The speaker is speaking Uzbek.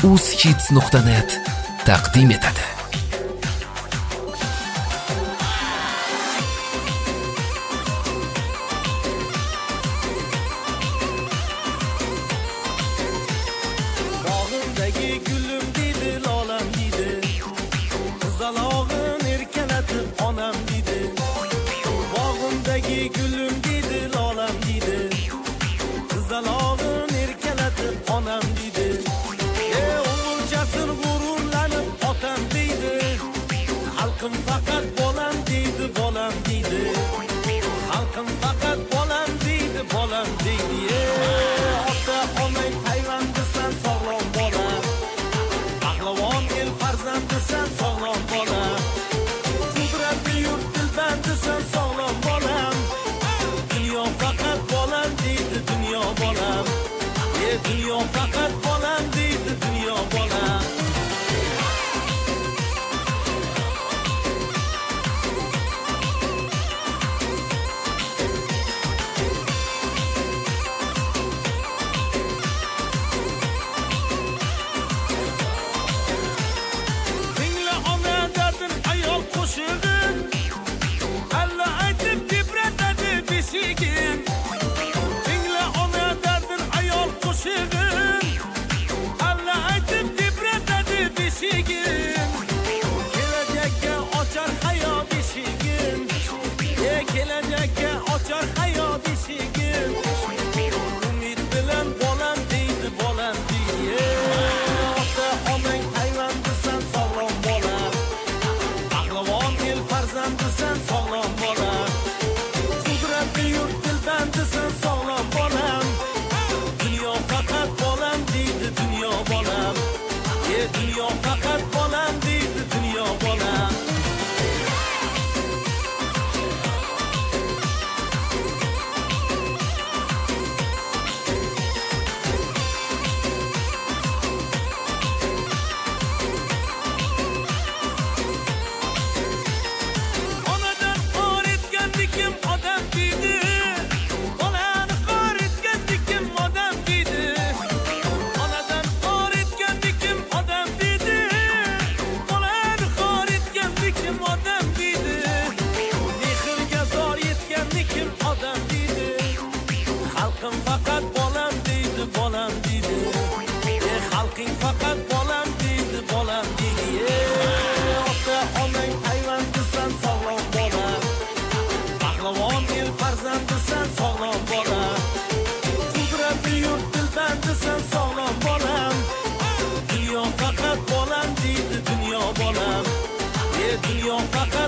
uzhits.net taqdim etadi. Bog'imdagi gulim dedi, lolam dedi, qizalog'in erkalatib onam dedi. Bog'imdagi gulim dedi, lolam dedi, qizalog'in erkalatib onam dedi. Umurchasir g'ururlanib otam deydi, xalqim faqat bolam deydi, bolam deydi, xalqim faqat bolam deydi, bolam deydi. Ota onang hayvandisan, sog'lom bola, pahlavon el farzandisan, sog'lom bola, qudratli yurt dilbandisan, sog'lom bolam. Dunyo faqat bolam deydi, dunyo bolam, dunyo faqat bolam deydi, dunyo bolam. Tingla ona dardin ayol qo'shig'in, alla aytib tebratadi beshigin. Tingla ona dardin ayol qo'shig'in, alla aytib tebratadi beshigin. Kelajakka ochar hayot eshigin, kelajakka ochar hayot eshigin. Umid bilan bolam deydi, bolam deydi. Ota onang hayvandisan, sog'lom bola, pahlavon el farzandisan, sog'lom bola, qudratli yurt dilbandisan, sog'lom bolam. Dunyo faqat bolam deydi, dunyo bolam, dunyo faqat bolam deydi, dunyo bolam. Onadan xor etgandikim odam deydi, bolani xor etgandikim odam deydi. Onadan xor etgandikim odam deydi, bolani xor etgandikim odam deydi. Mehrga zor yetgandikim odam deydi, xalqim faqat bolam deydi, bolam deydi. Xalqing faqat bolam deydi, bolam deydi. Ota onang hayvandisan, sog'lom bola, pahlavon el farzandisan, sog'lom bola, qudratli yurt dilbandisan, sog'lom bolam. Dunyo faqat bolam deydi, dunyo bolam, dunyo faqat